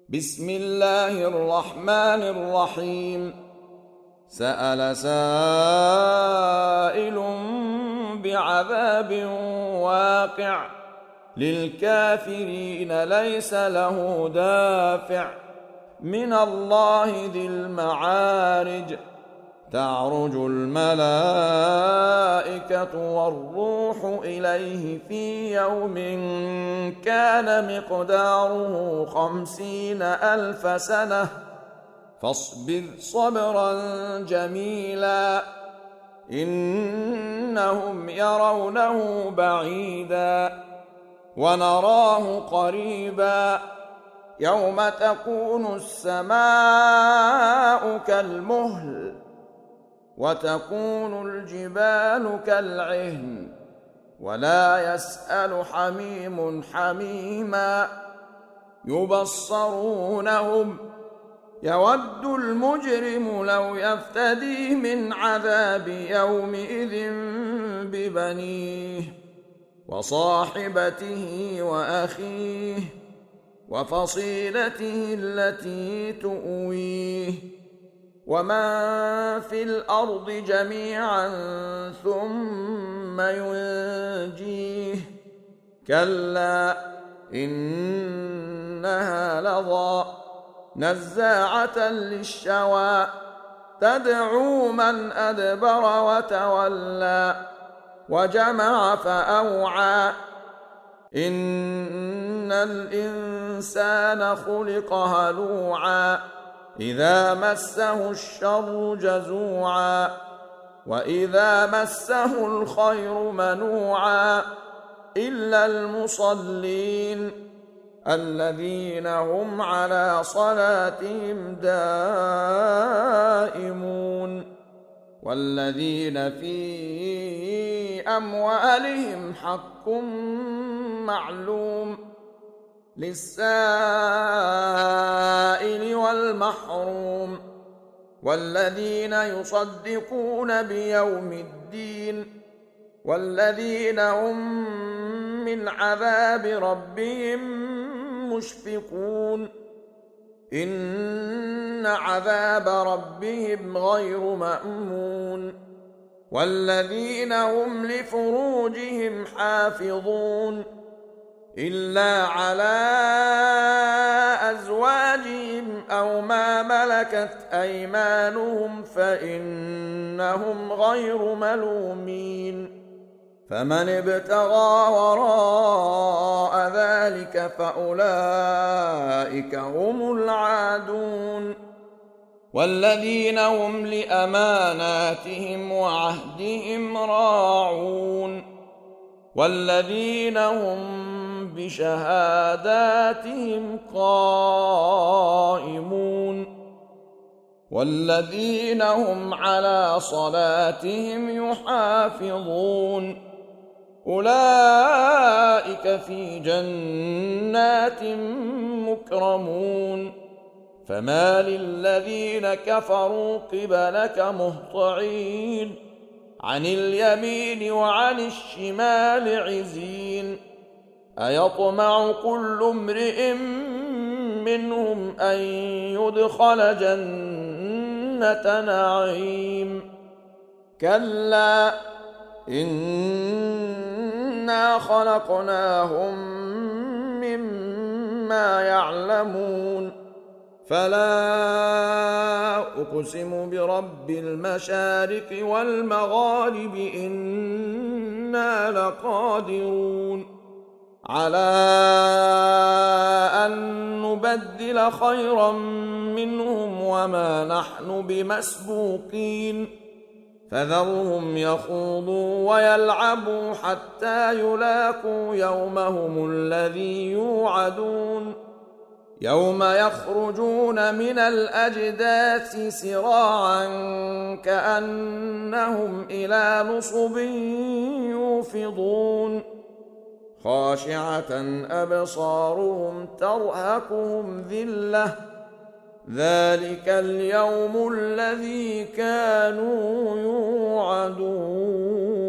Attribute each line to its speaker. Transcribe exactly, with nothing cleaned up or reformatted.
Speaker 1: بسم الله الرحمن الرحيم. سأل سائل بعذاب واقع للكافرين ليس له دافع من الله ذي المعارج. تعرج الملائكة والروح إليه في يوم كان مقداره خمسين ألف سنة فاصبر صبرا جميلا إنهم يرونه بعيدا ونراه قريبا يوم تكون السماء كالمهل وتكون الجبال كالعهن ولا يسأل حميم حميما يبصرونهم يود المجرم لو يفتدي من عذاب يومئذ ببنيه وصاحبته وأخيه وفصيلته التي تؤويه ومن في الأرض جميعا ثم ينجيه كلا إنها لظى نزاعة للشوى تدعو من أدبر وتولى وجمع فأوعى إن الإنسان خلق هلوعا إذا مسه الشر جزوعا وإذا مسه الخير منوعا إلا المصلين الذين هم على صلاتهم دائمون والذين في أموالهم حق معلوم للسائل والمحروم والذين يصدقون بيوم الدين والذين هم من عذاب ربهم مشفقون إن عذاب ربهم غير مأمون والذين هم لفروجهم حافظون إلا على أزواجهم أو ما ملكت أيمانهم فإنهم غير ملومين فمن ابتغى وراء ذلك فأولئك هم العادون والذين هم لأماناتهم وعهدهم راعون والذين هم بشهاداتهم قائمون والذين هم على صلاتهم يحافظون أولئك في جنات مكرمون فما للذين كفروا قبلك مهطعين عن اليمين وعن الشمال عزين أيطمع كل امرئ منهم أن يدخل جنة نعيم كلا إنا خلقناهم مما يعلمون فلا أقسم برب المشارق والمغارب إنا لقادرون على أن نبدل خيرا منهم وما نحن بمسبوقين فذرهم يخوضوا ويلعبوا حتى يلاقوا يومهم الذي يوعدون يوم يخرجون من الأجداث سراعا كأنهم إلى نصب يوفضون خاشعة أبصارهم ترهقهم ذلة ذلك اليوم الذي كانوا يوعدون.